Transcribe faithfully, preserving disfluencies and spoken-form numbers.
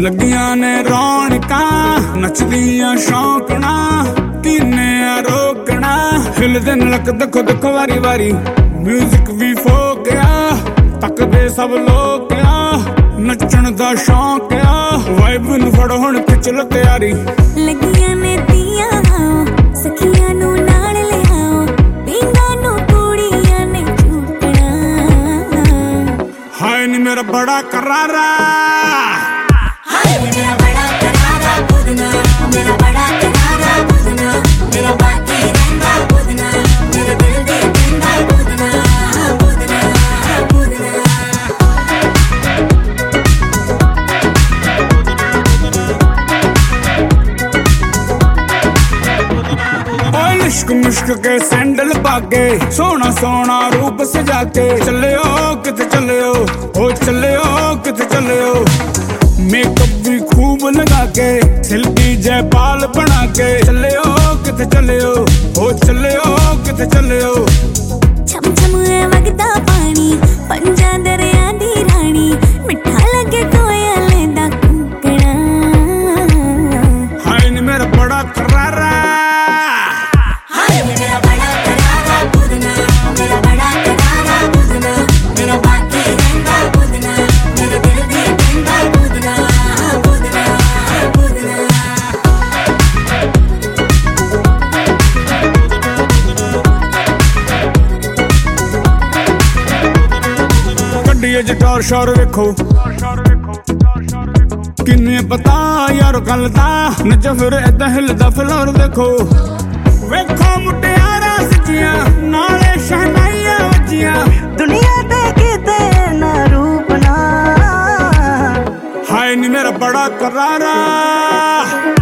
ਲੱਗੀਆਂ ਨੇ ਰੌਣਕਾਂ ਨੱਚਦੀਆਂ ਸ਼ੌਂਕਣਾ ਕਿੰਨੇ ਆ ਰੋਕਣਾ ਹਿਲਦੇ ਨਲਕ ਦੇਖੋ ਦੇਖੋ ਵਾਰੀ ਵਾਰੀ ਮਿਊਜ਼ਿਕ ਵੀ ਫੋਕਿਆ ਤੱਕਦੇ ਸਭ ਲੋਕ ਆ ਨੱਚਣ ਦਾ ਸ਼ੌਂਕ ਆ ਵਾਈਬ ਨੂੰ ਫੜੋ ਹੁਣ ਖਿੱਚ ਲੋ ਤਿਆਰੀ ਲੱਗੀਆਂ ਨੇ ਤੀਆਂ ਸਖੀਆਂ ਨੂੰ ਨਾਲ ਲਿਆਓ ਪਿੰਡਾਂ ਨੂੰ ਕੁੜੀਆਂ ਨੇ ਝੂਕਣਾ ਹਾਏ ਨੀ ਮੇਰਾ ਬੜਾ ਕਰਾਰਾ ਹਾਏ ਨੀ ਮੇਰਾ ਬੜਾ ਕਰਾਰਾ ਬੁੱਧਨਾ ਮੇਰਾ ਬੜਾ ਕਰਾਰਾ ਬੁੱਧਨਾ ਮੇਰਾ ਬਾਕੀ ਰਹਿੰਦਾ ਬੁੱਧਨਾ ਮੇਰੇ ਦਿਲ ਦੇ ਦਿੰਦਾ ਬੁੱਧਨਾ ਬੁੱਧਨਾ ਬੁੱਧਨਾ इश्क मुश्क के सैंडल पाके सोना सोना रूप सजा के चले हो किथे चले हो ओ चले हो किथे चले हो मेकअप भी खूब लगा के सिल्की जयपाल बना के चले हो किथे चले हो ओ चले हो किथे चले हो छम छम वगदा पानी पंजा दरिया दी रानी मिठा लगे कोयल दा कूकना हाय नी मेरा बड़ा करारा टौर शौर वेखो किन्ने पता यार गल दा नच फिर इदा हिलदा फ्लोर देखो वेखो मुटियारा सजियां नाले शहनाइयां वजियां दुनिया ते किते ना रूप ना हाय नी मेरा बड़ा करारा।